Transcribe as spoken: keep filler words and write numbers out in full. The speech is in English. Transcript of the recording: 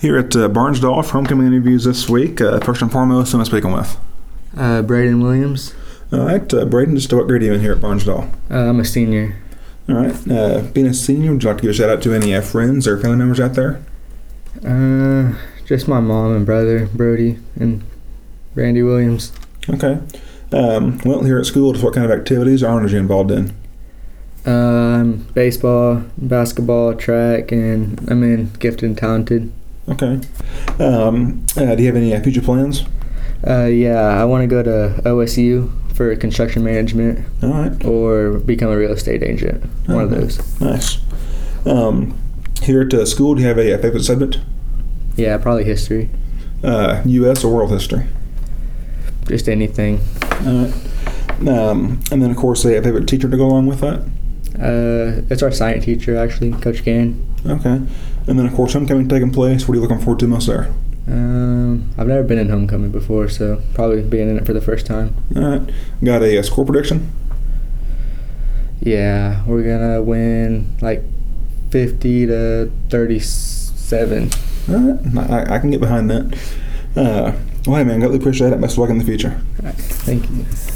Here at uh, Barnsdall for homecoming interviews this week. Uh, first and foremost, who am I speaking with? Uh, Braden Williams. All right, uh, Braden, just what grade are you in here at Barnsdall? Uh, I'm a senior. All right, uh, being a senior, would you like to give a shout out to any uh, friends or family members out there? Uh, just my mom and brother, Brody and Randy Williams. Okay. Um, well, here at school, just what kind of activities or honors are you involved in? Um, baseball, basketball, track, and I'm in gifted and talented. Okay. Um, uh, do you have any uh, future plans? Uh, yeah, I want to go to O S U for construction management. All right. Or become a real estate agent. One of those. Nice. Um, here at uh, school, do you have a, a favorite subject? Yeah, probably history. Uh, U S or world history? Just anything. All right. Um, and then, of course, a favorite teacher to go along with that? Uh, it's our science teacher, actually, Coach Gann. Okay. And then, of course, homecoming taking place. What are you looking forward to most there? Um, I've never been in homecoming before, so probably being in it for the first time. All right. Got a, a score prediction? Yeah, we're gonna win like fifty to thirty-seven. All right. I, I can get behind that. Uh, well, hey, man, greatly appreciate it. Best of luck in the future. All right, thank you.